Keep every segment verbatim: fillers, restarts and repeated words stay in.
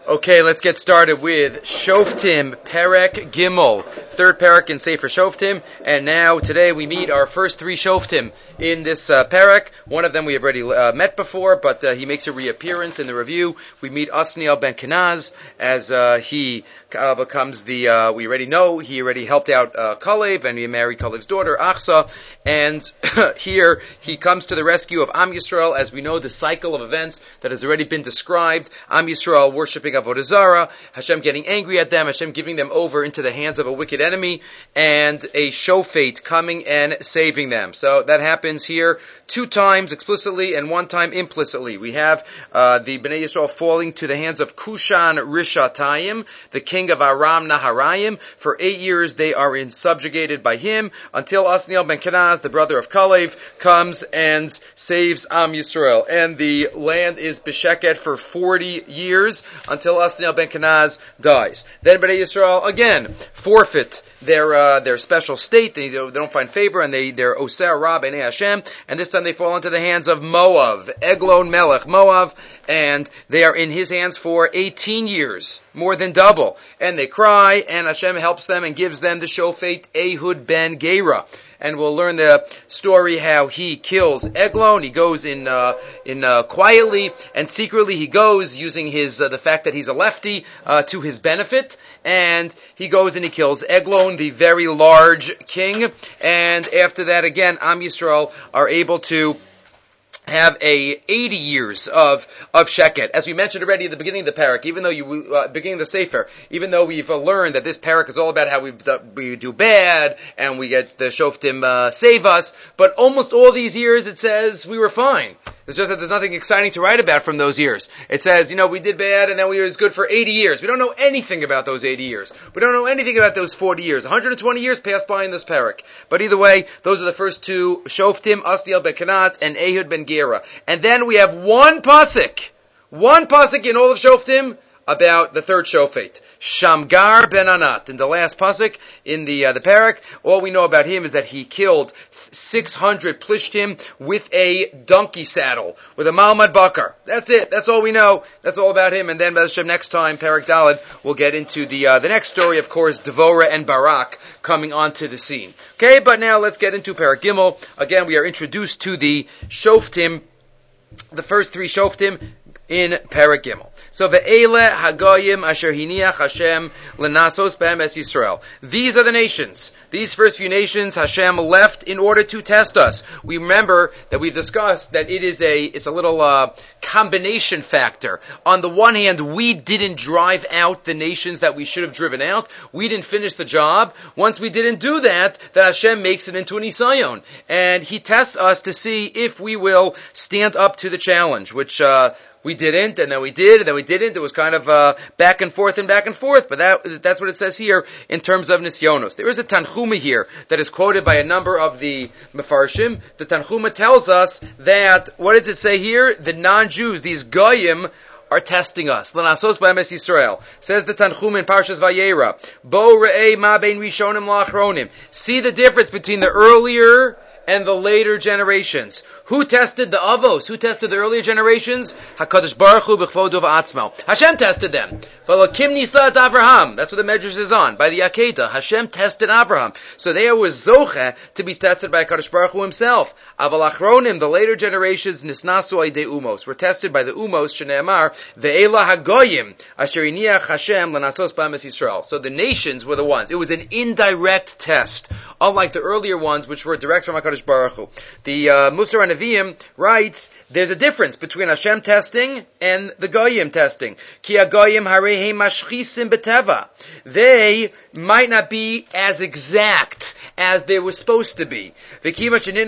Okay, let's get started with Shoftim Perek Gimel, third Perek in Sefer Shoftim, and now today we meet our first three Shoftim in this uh, Perek. One of them we have already uh, met before, but uh, he makes a reappearance in the review. We meet Osniel ben Kenaz as uh, he uh, becomes the, uh, we already know, he already helped out uh, Kalev, and he married Kalev's daughter, Achsa, and here he comes to the rescue of Am Yisrael. As we know, the cycle of events that has already been described, Am Yisrael worshiping Avodah Zarah, Hashem getting angry at them, Hashem giving them over into the hands of a wicked enemy, and a shofet coming and saving them. So that happens here two times explicitly and one time implicitly. We have uh, the Bnei Yisrael falling to the hands of Kushan Rishatayim, the king of Aram Naharayim. For eight years they are in subjugated by him until Osniel ben Kenaz, the brother of Kalev, comes and saves Am Yisrael. And the land is b'sheket for forty years until Osniel ben Kenaz dies. Then Bnei Yisrael again forfeit their uh, their special state. They, they don't find favor, and they they're Oser Ra b'nei Hashem. And this time they fall into the hands of Moav, Eglon Melech Moav, and they are in his hands for eighteen years, more than double. And they cry, and Hashem helps them and gives them the shofet Ehud ben Gera. And we'll learn the story how he kills Eglon. He goes in uh, in uh, quietly and secretly. He goes using his uh, the fact that he's a lefty uh, to his benefit, and he goes and he kills Eglon, the very large king. And after that, again, Am Yisrael are able to have a eighty years of of sheket. As we mentioned already at the beginning of the parak, even though you uh, beginning of the sefer, even though we've uh, learned that this parak is all about how we uh, we do bad and we get the shoftim uh, save us, but almost all these years it says we were fine. It's just that there's nothing exciting to write about from those years. It says, you know, we did bad and then we was good for eighty years. We don't know anything about those eighty years. We don't know anything about those forty years. one hundred twenty years passed by in this parak. But either way, those are the first two Shoftim, Osniel ben Kenaz and Ehud ben Gera. And then we have one pasuk, one pasuk in all of Shoftim about the third Shofet, Shamgar ben Anat. In the last pasuk in the uh, the parak, all we know about him is that he killed six hundred plishtim with a donkey saddle, with a Malmad Bakar. That's it. That's all we know. That's all about him. And then, B'ez Hashem, next time, Parak Daled, we'll get into the uh, the next story, of course, Devorah and Barak coming onto the scene. Okay, but now let's get into Parak Gimel. Again, we are introduced to the Shoftim, the first three Shoftim in Parak Gimel. So ve'ele hagoyim asher hiniach Hashem lenasos b'hem es Yisrael. These are the nations. These first few nations Hashem left in order to test us. We remember that we've discussed that it is a it's a little uh, combination factor. On the one hand, we didn't drive out the nations that we should have driven out. We didn't finish the job. Once we didn't do that, then Hashem makes it into an isayon, and He tests us to see if we will stand up to the challenge, which. Uh, We didn't, and then we did, and then we didn't. It was kind of uh, back and forth and back and forth, but that that's what it says here in terms of Nisyonos. There is a Tanchuma here that is quoted by a number of the Mefarshim. The Tanchuma tells us that, what does it say here? The non-Jews, these Goyim, are testing us. L'nasos b'hem es Yisrael. Says the Tanchum in Parshas Vayera. Bo re'ei ma bein rishonim la'achronim. See the difference between the earlier and the later generations. Who tested the Avos? Who tested the earlier generations? HaKadosh Baruch Hu b'chvodo v'atzmo. Hashem tested them. V'lokim nisat Avraham. That's what the Medrash is on. By the Akedah, Hashem tested Avraham. So they were zoche to be tested by HaKadosh Baruch Hu himself. Aval achronim, the later generations, nisnasu aydei umos, were tested by the umos, shene'emar, ve'ela hagoyim, asher iniach Hashem l'nasos b'hem es Yisrael. So the nations were the ones. It was an indirect test. Unlike the earlier ones, which were direct from HaKadosh Baruch Hu. The uh, Musar HaNeviim writes, there's a difference between Hashem testing and the Goyim testing. Ki ha-Goyim harehem mashchisim beteva. They might not be as exact as they were supposed to be. And once they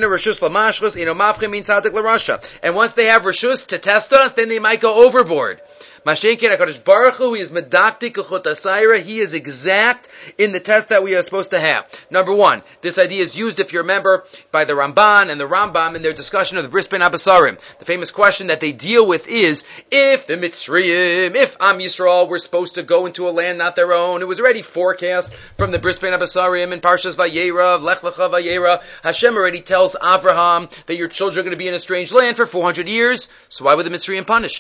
have Rishus to test us, then they might go overboard. Mashenkin HaKadosh Baruch Hu, He is medaktik l'chut asayra. He is exact in the test that we are supposed to have. Number one, this idea is used, if you remember, by the Ramban and the Rambam in their discussion of the Bris Ben Abasarim. The famous question that they deal with is, if the Mitzrayim, if Am Yisrael were supposed to go into a land not their own, it was already forecast from the Bris Ben Abasarim in Parshas Vayera, Lech Lecha Vayera. Hashem already tells Avraham that your children are going to be in a strange land for four hundred years. So why were the Mitzrayim punished?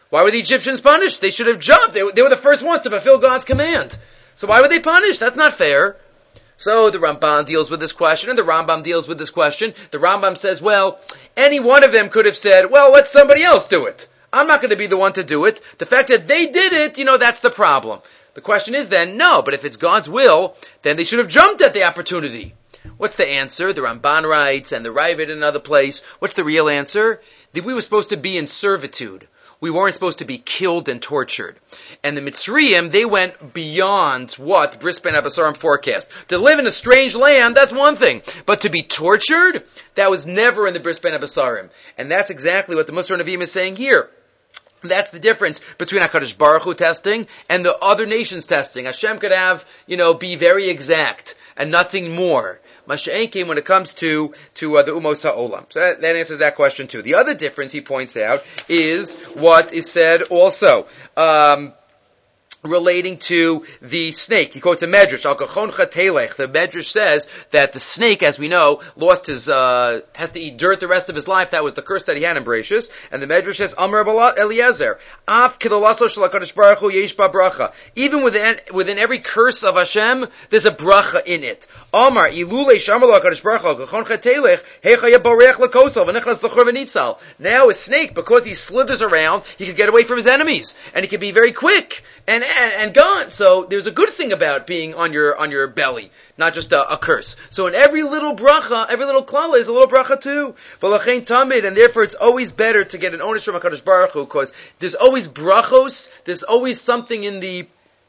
Why were the Egyptians punished? They should have jumped. They, they were the first ones to fulfill God's command. So why were they punished? That's not fair. So the Ramban deals with this question, and the Rambam deals with this question. The Rambam says, well, any one of them could have said, well, let somebody else do it. I'm not going to be the one to do it. The fact that they did it, you know, that's the problem. The question is then, no, but if it's God's will, then they should have jumped at the opportunity. What's the answer? The Ramban writes, and the Ravid in another place. What's the real answer? That we were supposed to be in servitude. We weren't supposed to be killed and tortured. And the Mitzrayim, they went beyond what Bris Ben Abbasarim forecast. To live in a strange land, that's one thing. But to be tortured, that was never in the Bris Ben Abbasarim. And that's exactly what the Musar Nevi'im is saying here. That's the difference between HaKadosh Baruch Hu testing and the other nations testing. Hashem could have, you know, be very exact and nothing more. Masha'en came when it comes to, to uh, the Umos HaOlam. So that, that answers that question too. The other difference he points out is what is said also, um, relating to the snake. He quotes a Medrash, Al Kachoncha Telech. The Medrash says that the snake, as we know, lost his, uh, has to eat dirt the rest of his life. That was the curse that he had in Bereshis. And the Medrash says, Amar Eliezer, Af Kidalaso Shel HaKadosh Baruch Hu Yesh Ba Bracha. Even within, within every curse of Hashem, there's a bracha in it. Amar Ilule Shamar HaKadosh Baruch Hu Kachoncha Telech Hecha Yaborech Lekosov V'Nechnas L'Chor V'Nitzal. Now a snake, because he slithers around, he can get away from his enemies. And he can be very quick. And, and, and gone. So there's a good thing about being on your, on your belly, not just a, a curse. So in every little bracha, every little klala is a little bracha too. V'lachein tamid, and therefore it's always better to get an onish from HaKadosh Baruch Hu, because there's always brachos, there's always something in the,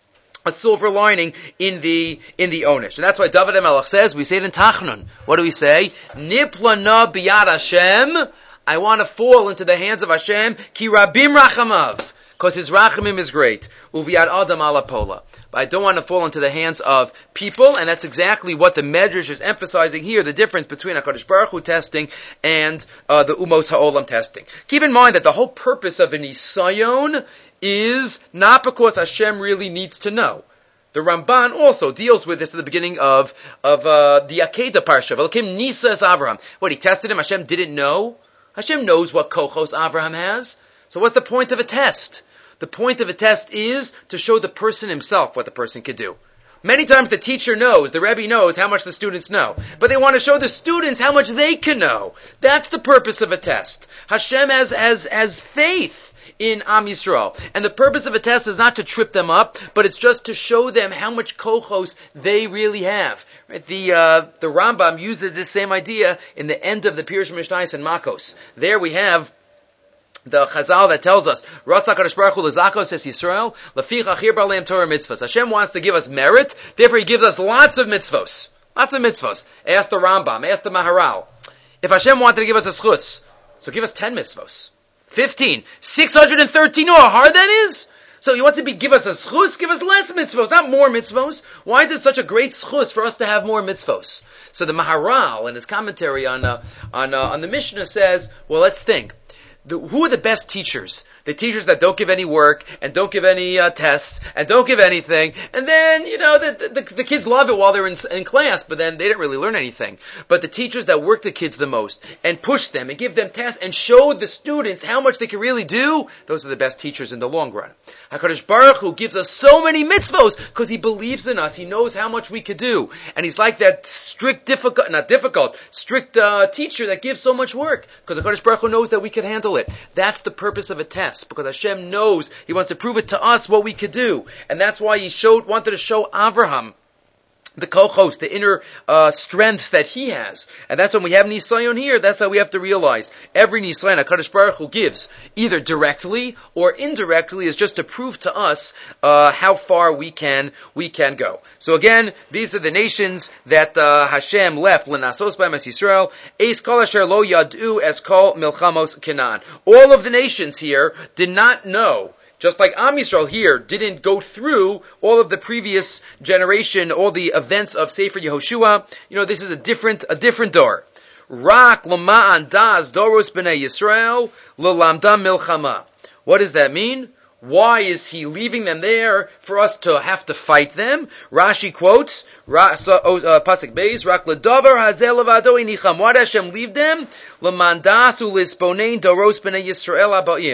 a silver lining in the, in the onish. And that's why David HaMelech says, we say it in Tachnun. What do we say? Niplana biyad Hashem, I want to fall into the hands of Hashem, ki rabim rachamav. Because his rachamim is great. Uviyad adam ala pola. But I don't want to fall into the hands of people, and that's exactly what the Medrash is emphasizing here, the difference between HaKadosh Baruch Hu testing and uh, the Umos HaOlam testing. Keep in mind that the whole purpose of an Isayon is not because Hashem really needs to know. The Ramban also deals with this at the beginning of of uh, the Akedah Parsha. V'Elokim Nisa es Avraham. What, he tested him? Hashem didn't know? Hashem knows what kochos Avraham has. So what's the point of a test? The point of a test is to show the person himself what the person could do. Many times the teacher knows, the Rebbe knows how much the students know. But they want to show the students how much they can know. That's the purpose of a test. Hashem has, has, has faith in Am Yisrael. And the purpose of a test is not to trip them up, but it's just to show them how much kochos they really have. Right? The, uh, the Rambam uses this same idea in the end of the Pirush Mishnayos and Makos. There we have the Chazal that tells us, Ratzak HaKadosh Baruch Hu l'zakos es Yisrael, l'fich achir b'aleim Torah mitzvos. Hashem wants to give us merit, therefore He gives us lots of mitzvos. Lots of mitzvos. Ask the Rambam, ask the Maharal. If Hashem wanted to give us a schus, so give us ten mitzvos. Fifteen. Six hundred and thirteen. You know how hard that is? So He wants to be, give us a schus, give us less mitzvos, not more mitzvos. Why is it such a great schus for us to have more mitzvos? So the Maharal, in his commentary on, uh, on, uh, on the Mishnah says, well, let's think. The, who are the best teachers? The teachers that don't give any work, and don't give any uh, tests, and don't give anything, and then, you know, the, the, the kids love it while they're in, in class, but then they didn't really learn anything. But the teachers that work the kids the most, and push them, and give them tests, and show the students how much they can really do, those are the best teachers in the long run. HaKadosh Baruch Hu gives us so many mitzvos, because He believes in us, He knows how much we could do, and He's like that strict, difficult, not difficult, strict uh, teacher that gives so much work, because HaKadosh Baruch Hu knows that we can handle it. That's the purpose of a test, because Hashem knows He wants to prove it to us what we could do, and that's why He showed wanted to show Avraham the kochos, the inner uh, strengths that he has, and that's when we have Nisayon here. That's how we have to realize every Nisayon HaKadosh Baruch Hu gives, either directly or indirectly, is just to prove to us uh, how far we can we can go. So again, these are the nations that uh, Hashem left. L'nasos b'hem es Yisrael, eis kol asher lo yadu es kol milchamos Canaan. All of the nations here did not know. Just like Am Yisrael here didn't go through all of the previous generation, all the events of Sefer Yehoshua, you know, this is a different, a different door. Rak l'ma'an daz doros b'nei Yisrael l'lamda milchama. What does that mean? Why is He leaving them there for us to have to fight them? Rashi quotes, Pasuk Beis, Rak l'davar hazel levado inicham. Why did Hashem leave them? L'mandas u'lisponein doros b'nei Yisrael aba'im.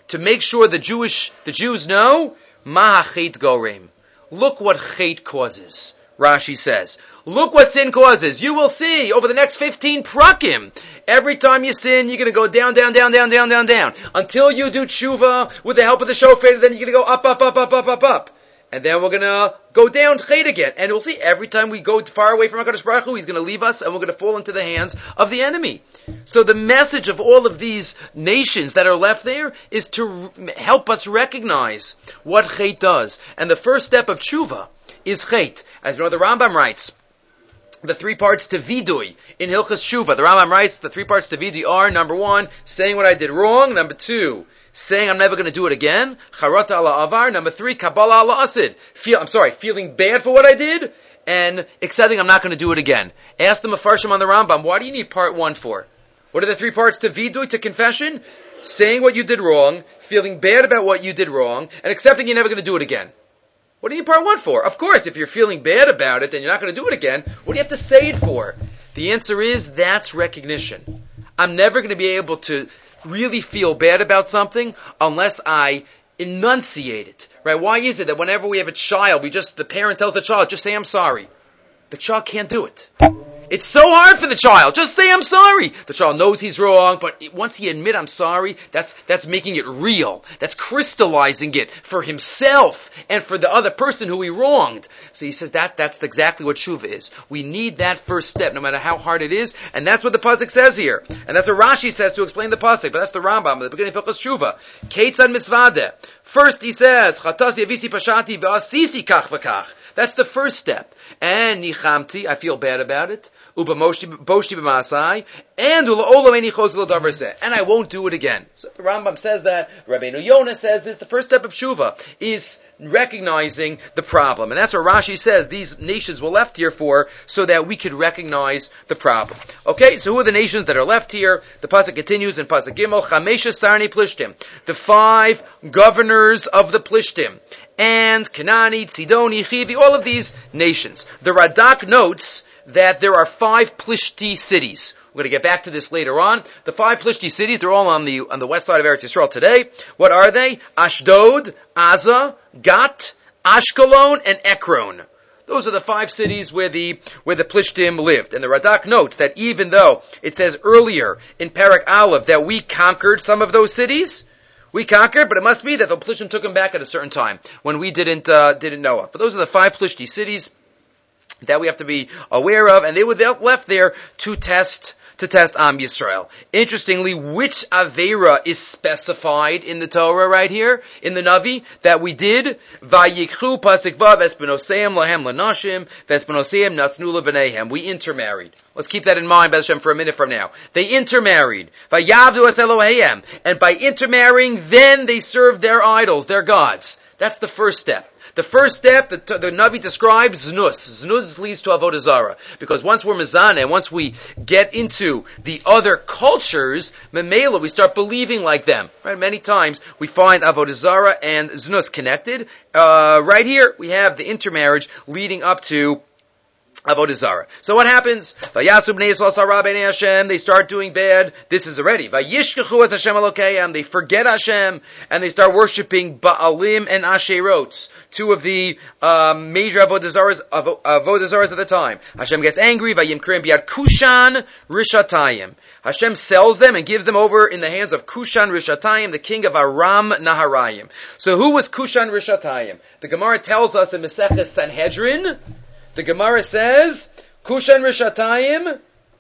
to make sure the Jewish, the Jews know, ma ha'chet gorem. Look what hate causes. Rashi says, look what sin causes. You will see over the next fifteen prakim. Every time you sin, you're going to go down, down, down, down, down, down, down. Until you do tshuva with the help of the shofar, then you're going to go up, up, up, up, up, up, up. And then we're going to go down chait again. And we'll see every time we go far away from HaKadosh Baruch Hu, He's going to leave us and we're going to fall into the hands of the enemy. So the message of all of these nations that are left there is to help us recognize what chait does. And the first step of tshuva is chait. As you know, the Rambam writes, the three parts to vidui in Hilchas Tshuva. The Rambam writes the three parts to vidui are, number one, saying what I did wrong. Number two, saying I'm never going to do it again. Charata ala avar. Number three, Kabbalah ala asid. Feel, I'm sorry, feeling bad for what I did and accepting I'm not going to do it again. Ask the Mefarshim on the Rambam, why do you need part one for? What are the three parts to vidui, to confession? Saying what you did wrong, feeling bad about what you did wrong, and accepting you're never going to do it again. What do you need part one for? Of course, if you're feeling bad about it, then you're not going to do it again. What do you have to say it for? The answer is, that's recognition. I'm never going to be able to really feel bad about something unless I enunciate it. Right? Why is it that whenever we have a child, we just, the parent tells the child, just say I'm sorry. The child can't do it. It's so hard for the child. Just say I'm sorry. The child knows he's wrong, but once he admits I'm sorry, that's that's making it real. That's crystallizing it for himself and for the other person who he wronged. So he says that that's exactly what tshuva is. We need that first step, no matter how hard it is, and that's what the pasuk says here. And that's what Rashi says to explain the pasuk, but that's the Rambam at the beginning of Hilchos Tshuva. Keitzad misvadeh. First he says, Chatas yavisi pashati v'asisi kach v'kach. That's the first step. And nichamti, I feel bad about it. Uba boshti b'masai, and ula'olam eini chos lo davar zeh, and I won't do it again. So the Rambam says that. Rabbeinu Yonah says this. The first step of tshuva is recognizing the problem, and that's what Rashi says. These nations were left here for, so that we could recognize the problem. Okay, so who are the nations that are left here? The pasuk continues in pasuk Gimel. Chamesha sarni plishtim, the five governors of the Plishtim, and Kanani, Tzidoni, Chivi, all of these nations. The Radak notes that there are five Plishti cities. We're going to get back to this later on. The five Plishti cities, they're all on the on the west side of Eretz Yisrael today. What are they? Ashdod, Aza, Gat, Ashkelon, and Ekron. Those are the five cities where the where the Plishtim lived. And the Radak notes that even though it says earlier in Parak Aleph that we conquered some of those cities, we conquered, but it must be that the Plishtim took them back at a certain time when we didn't uh, didn't know it. But those are the five Plishti cities that we have to be aware of, and they were left there to test to test Am Yisrael. Interestingly, which Avera is specified in the Torah right here, in the Navi, that we did? Vayikchu pasuk vav espenoseim lahem lanashim, vespenoseim nasnu lebenehem. We intermarried. Let's keep that in mind, B'ez Hashem, for a minute from now. They intermarried. Vayavdu es Eloheihem. And by intermarrying, then they served their idols, their gods. That's the first step. The first step, the, the Navi describes znus. Znus leads to avodah zarah. Because once we're mizaneh, and once we get into the other cultures, memela, we start believing like them. Right? Many times we find avodah zarah and znus connected. Uh, right here, we have the intermarriage leading up to avodah zarah. So what happens? Vayasu bnei Yisrael sarah b'nei Hashem. They start doing bad. This is already. Vayishkechu es Hashem Elokeihem. They forget Hashem and they start worshiping Baalim and Asherot, two of the um, major avodah zaras avodah zaras at the time. Hashem gets angry. Vayimkrim biad Kushan Rishatayim. Hashem sells them and gives them over in the hands of Kushan Rishatayim, the king of Aram Naharayim. So who was Kushan Rishatayim? The Gemara tells us in Maseches Sanhedrin. The Gemara says, Kushan Rishatayim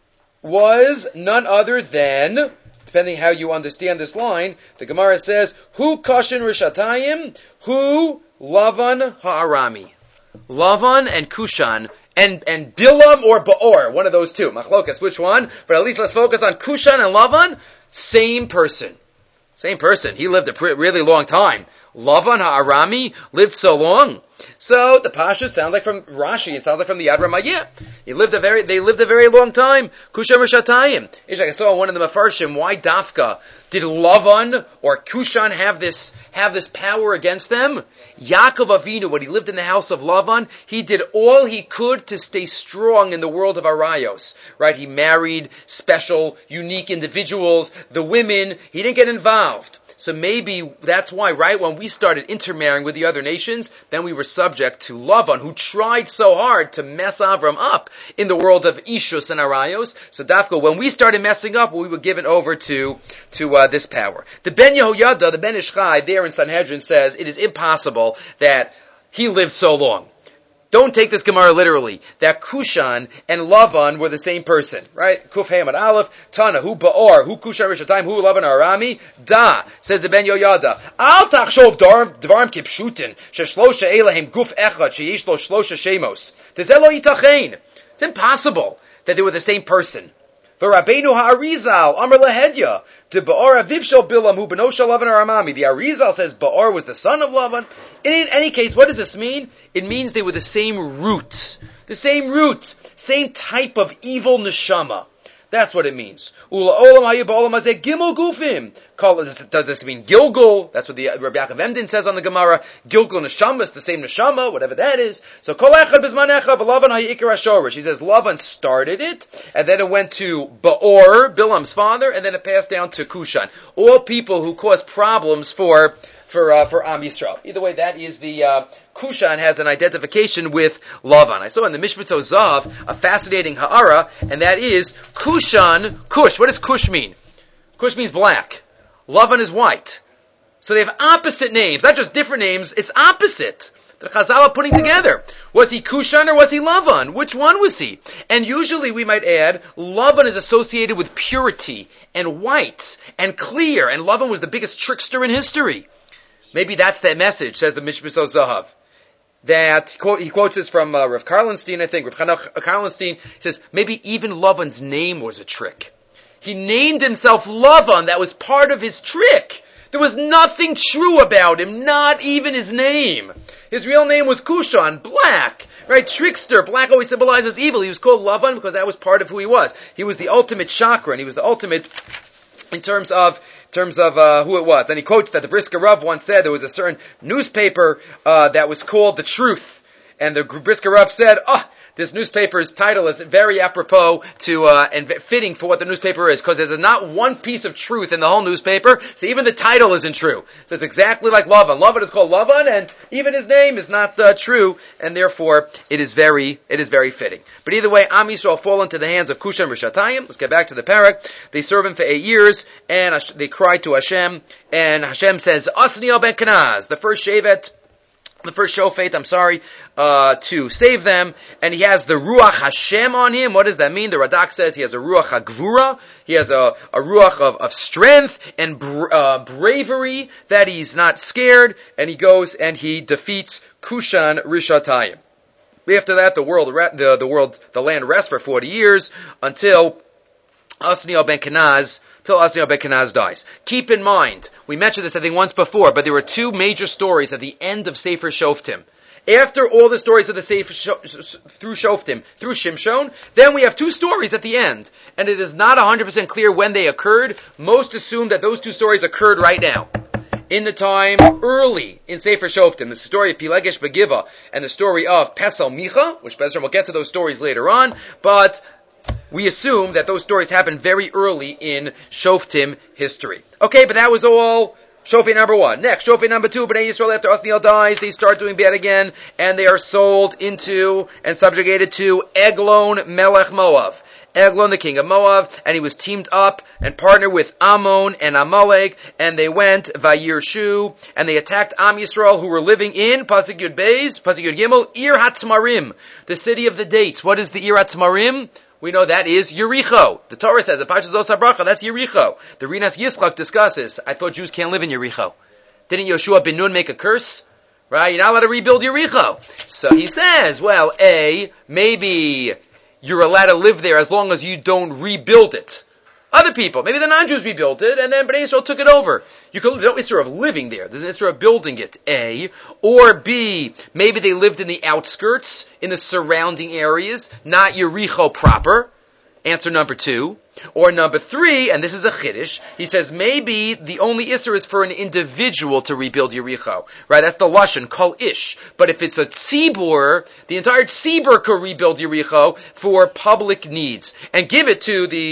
was none other than, depending how you understand this line, the Gemara says, Hu Kushan Rishatayim, Hu Lavan Ha'arami. Lavan and Kushan, and, and Bilam or Ba'or, one of those two. Machlokas, which one? But at least let's focus on Kushan and Lavan. Same person. Same person. He lived a pre- really long time. Lavan Ha'arami lived so long. So the Pasha sounds like from Rashi. It sounds like from the Yad Ramayeh. He lived a very, they lived a very long time. Kushan Rishatayim. I saw one of the Mefarshim. Why Dafka did Lavan or Kushan have this have this power against them? Yaakov Avinu, when he lived in the house of Lavan, he did all he could to stay strong in the world of Arayos. Right? He married special, unique individuals. The women, he didn't get involved. So maybe that's why, right, when we started intermarrying with the other nations, then we were subject to Lavan, who tried so hard to mess Avram up in the world of Ishus and Arayos. So Dafka, when we started messing up, we were given over to, to, uh, this power. The Ben Yehoyada, the Ben Ish Chai, there in Sanhedrin says, it is impossible that he lived so long. Don't take this Gemara literally, that Kushan and Lavan were the same person, right? Kuf Hamad Aleph, Tana, Hu Ba'or, Hu Kushan Rishatayim, Hu Lavan Arami, Da, says the Ben Yoyada, Al Tachshov Dvarim Kipshutin, Sheshlosha Elahim Guf Echad, Sheyesh Lo Shlosha Shemos. Tezelo Yitachein. It's impossible that they were the same person. V'Rabbeinu Ha'arizal, Amar Lahedya, to Ba'or Aviv Shel Bilam, Hu Beno Shel Lavan Aramami. The Arizal says Ba'or was the son of Lavan. In any case, what does this mean? It means they were the same root. The same root. Same type of evil neshama. That's what it means. Ula olam hayu ba'olam hazeh gimel gufim. Does this mean Gilgul? That's what the Rabbi Yaakov Emden says on the Gemara. Gilgul neshama is the same neshama, whatever that is. So kol echad bizman echad v'Lavan hayu ikar hashorish. He says Lavan started it, and then it went to Ba'or, Bilam's father, and then it passed down to Kushan. All people who cause problems for for uh, for Am Yisrael. Either way, that is the uh, Kushan has an identification with Lavan. I saw in the Mishpatzot Zav a fascinating ha'ara, and that is Kushan, Kush. What does Kush mean? Kush means black. Lavan is white. So they have opposite names, not just different names, it's opposite. The Chazal are putting together. Was he Kushan or was he Lavan? Which one was he? And usually we might add, Lavan is associated with purity and white and clear, and Lavan was the biggest trickster in history. Maybe that's that message, says the Mishpatzot Zahav. That, he, quote, he quotes this from uh, Rav Karlenstein, I think. Rav Chanach Karlenstein says, maybe even Lavan's name was a trick. He named himself Lavan, that was part of his trick. There was nothing true about him, not even his name. His real name was Kushan, black, right? Trickster. Black always symbolizes evil. He was called Lavan because that was part of who he was. He was the ultimate chakra, he was the ultimate in terms of In terms of uh, who it was. Then he quotes that the Brisker Rav once said there was a certain newspaper uh, that was called The Truth. And the Brisker Rav said, oh, this newspaper's title is very apropos to uh, and fitting for what the newspaper is, because there's not one piece of truth in the whole newspaper, so even the title isn't true. So it's exactly like Lavan. Lavan is called Lavan, and even his name is not uh, true, and therefore it is very it is very fitting. But either way, Am Yisrael fall into the hands of Kushan Rishatayim. Let's get back to the parak. They serve him for eight years, and they cry to Hashem, and Hashem says, Asniel ben Kenaz, the first Shevet, the first shofet, I'm sorry, uh, to save them, and he has the Ruach Hashem on him. What does that mean? The Radak says he has a Ruach HaGvura, he has a, a Ruach of, of strength and br- uh, bravery, that he's not scared, and he goes and he defeats Kushan Rishatayim. After that, the world, the, the world, the land rests for forty years, until Asniel ben Kenaz, till Asniel ben Kenaz dies. Keep in mind, we mentioned this I think once before, but there were two major stories at the end of Sefer Shoftim. After all the stories of the Sefer Sh- through Shoftim, through Shimshon, then we have two stories at the end. And it is not one hundred percent clear when they occurred. Most assume that those two stories occurred right now. In the time early in Sefer Shoftim, the story of Pilegesh Begiva and the story of Pesel Micha, which Bezra will get to those stories later on, but we assume that those stories happened very early in Shoftim history. Okay, but that was all Shofet number one. Next, Shofet number two, Bnei Yisrael, after Asniel dies, they start doing bad again, and they are sold into and subjugated to Eglon Melech Moav. Eglon, the king of Moab, and he was teamed up and partnered with Ammon and Amalek, and they went Vayirshu, and they attacked Am Yisrael, who were living in Pasuk Yud Beis, Pasuk Yud Gimel, Ir HaTzmarim, the city of the dates. What is the Ir HaTzmarim? We know that is Yericho. The Torah says, in Parshas Zos HaBracha, that's Yericho. The Rinas Yitzchak discusses, I thought Jews can't live in Yericho. Didn't Yoshua ben Nun make a curse? Right? You're not allowed to rebuild Yericho. So he says, well, A, maybe you're allowed to live there as long as you don't rebuild it. Other people, maybe the non-Jews rebuilt it, and then Bnei Yisrael took it over. You could, there's no issue of living there. There's an issue of building it, A. Or B, maybe they lived in the outskirts, in the surrounding areas, not Yericho proper. Answer number two. Or number three, and this is a chiddush, he says maybe the only isser is for an individual to rebuild Yericho. Right? That's the lashon, kol ish. But if it's a tzibur, the entire tzibur could rebuild Yericho for public needs. And give it to the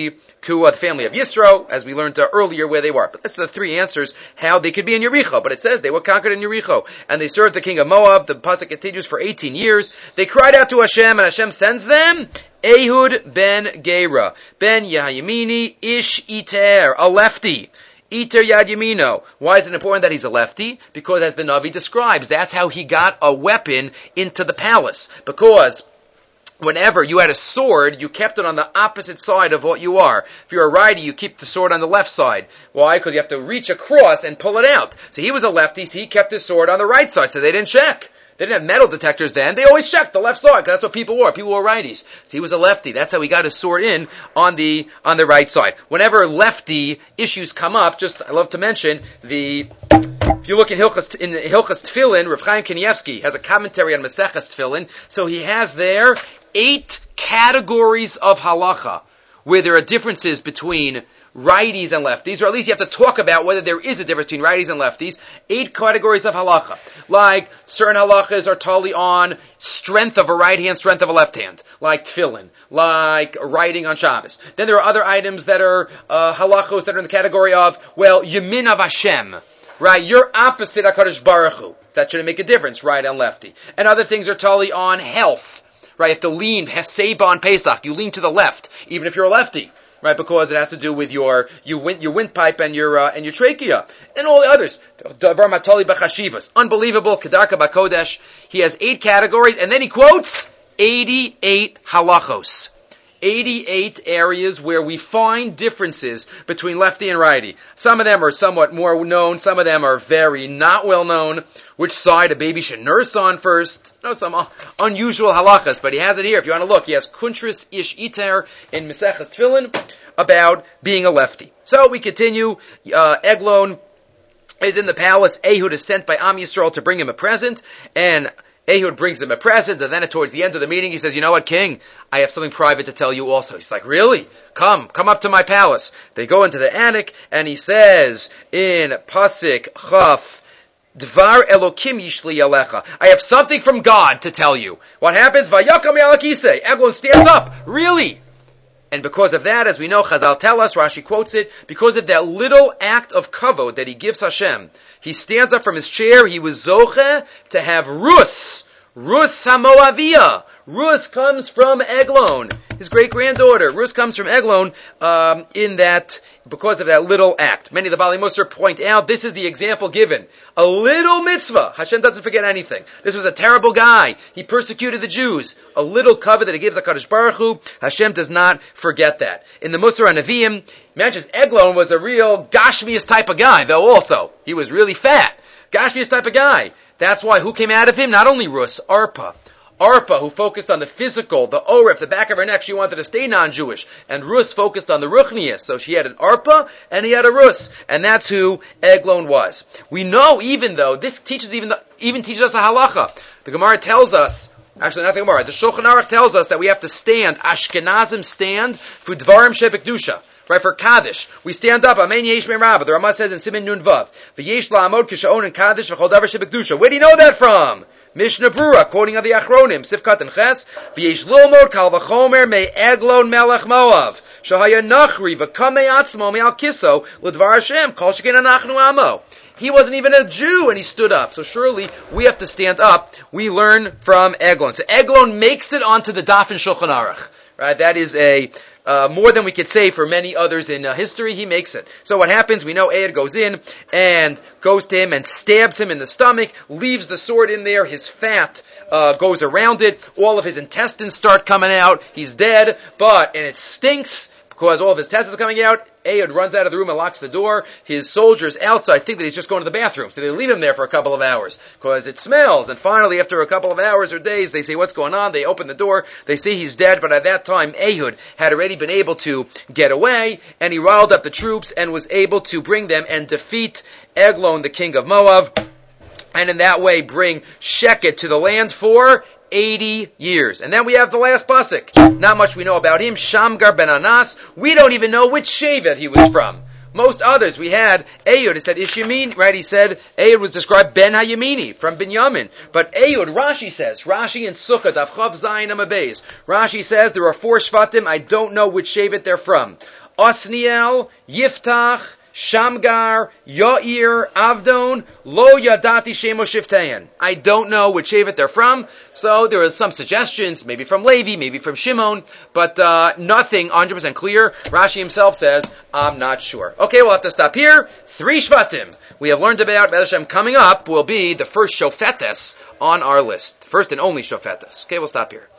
Ku, uh, the family of Yisro, as we learned uh, earlier where they were. But that's the three answers how they could be in Yericho. But it says they were conquered in Yericho. And they served the king of Moab. The pasuk continues for eighteen years. They cried out to Hashem, and Hashem sends them Ehud ben Gera, ben Yahayimini, Ish Iter, a lefty. Iter Yad Yamino. Why is it important that he's a lefty? Because as the Navi describes, that's how he got a weapon into the palace. Because whenever you had a sword, you kept it on the opposite side of what you are. If you're a righty, you keep the sword on the left side. Why? Because you have to reach across and pull it out. So he was a lefty, so he kept his sword on the right side, so they didn't check. They didn't have metal detectors then. They always checked the left side, because that's what people wore. People were righties. So he was a lefty. That's how he got his sword in on the on the right side. Whenever lefty issues come up, just I love to mention the. If you look in Hilchas in Hilchas Tefillin, Rav Chaim Kanievsky has a commentary on Maseches Tefillin. So he has there eight categories of halacha where there are differences between righties and lefties, or at least you have to talk about whether there is a difference between righties and lefties. Eight categories of halacha. Like, certain halachas are totally on strength of a right hand, strength of a left hand. Like tefillin. Like writing on Shabbos. Then there are other items that are uh, halachos that are in the category of, well, Yemin of Hashem. Right? You're opposite HaKadosh Baruch Hu. That shouldn't make a difference, right and lefty. And other things are totally on health. Right? You have to lean, Heseba on Pesach. You lean to the left, even if you're a lefty. Right, because it has to do with your you wind, your windpipe and your uh, and your trachea and all the others. Davar matali b'chashivas, unbelievable. Kedarka b'kodesh. He has eight categories, and then he quotes eighty-eight halachos, eighty-eight areas where we find differences between lefty and righty. Some of them are somewhat more known. Some of them are very not well known. Which side a baby should nurse on first? No, some uh, unusual halachas, but he has it here. If you want to look, he has Kuntris Ish Iter in Maseches Tefillin about being a lefty. So we continue. Uh, Eglon is in the palace. Ehud is sent by Am Yisrael to bring him a present, and Ehud brings him a present, and then towards the end of the meeting, he says, you know what, king? I have something private to tell you also. He's like, really? Come, come up to my palace. They go into the attic, and he says in Pasik Chaf, Dvar Elokim Yishli Alecha. I have something from God to tell you. What happens? Vayakam Yalakise. Eglon stands up. Really? And because of that, as we know, Chazal tell us, Rashi quotes it, because of that little act of kavod that he gives Hashem, he stands up from his chair. He was zoche to have Rus. Rus HaMoaviyah. Rus comes from Eglon, his great-granddaughter. Rus comes from Eglon um, in that, because of that little act. Many of the Bali Musar point out, this is the example given. A little mitzvah. Hashem doesn't forget anything. This was a terrible guy. He persecuted the Jews. A little cover that he gives HaKadosh Baruch Hu, Hashem does not forget that. In the Musar HaNevi'im, imagine Eglon was a real Gashmias type of guy, though also. He was really fat. Gashmias type of guy. That's why who came out of him? Not only Rus, Arpa. Arpa, who focused on the physical, the orif, the back of her neck, she wanted to stay non-Jewish. And Rus focused on the ruchnius. So she had an Arpa, and he had a Rus. And that's who Eglon was. We know, even though, this teaches even, the, even teaches us a halacha. The Gemara tells us, actually not the Gemara, the Shulchan Aruch tells us that we have to stand, Ashkenazim stand, for Dvarim Shebekdusha. Right, for Kaddish. We stand up, Amen Yesh Me Rabbah. The Ramah says in Siman Nun Vav, V'yesh la'amod k'sha'on and Kaddish v'chol davar shebekdusha. Where do you know that from? Mishnah Brura, quoting on the Achronim, Sifkat and Ches, V'yesh lilmod kal v'chomer me Eglon melech Moav. Shahaya nachri v'kamei atzmo me'al kiso l'dvar Hashem, kol shekin anachnu amo. He wasn't even a Jew and he stood up. So surely we have to stand up. We learn from Eglon. So Eglon makes it onto the Daf in Shulchan Aruch. Right, that is a Uh, more than we could say for many others in uh, history, he makes it. So what happens, we know Ehud goes in and goes to him and stabs him in the stomach, leaves the sword in there, his fat uh, goes around it, all of his intestines start coming out, he's dead, but, and it stinks, because all of his intestines are coming out. Ehud runs out of the room and locks the door. His soldiers outside think that he's just going to the bathroom, so they leave him there for a couple of hours, because it smells. And finally, after a couple of hours or days, they say, what's going on? They open the door, they see he's dead, but at that time, Ehud had already been able to get away, and he riled up the troops and was able to bring them and defeat Eglon, the king of Moab, and in that way bring Sheket to the land for eighty years. And then we have the last pasuk. Not much we know about him. Shamgar ben Anas. We don't even know which Shevet he was from. Most others, we had Ehud, it said Ishyamin, right? He said, Ehud was described Ben Hayamini, from Binyamin. But Ehud, Rashi says, Rashi in Sukkah, Daf Chav Zayin Amabeis. Rashi says there are four Shvatim, I don't know which Shevet they're from. Osniel, Yiftach, Shamgar, Yair, Avdon, Lo Yadati Shemo Shiftayan. I don't know which Shevet they're from, so there are some suggestions, maybe from Levi, maybe from Shimon, but uh, nothing one hundred percent clear. Rashi himself says, I'm not sure. Okay, we'll have to stop here. Three Shvatim we have learned about. Be'ez Hashem, coming up will be the first Shofetes on our list. First and only Shofetes. Okay, we'll stop here.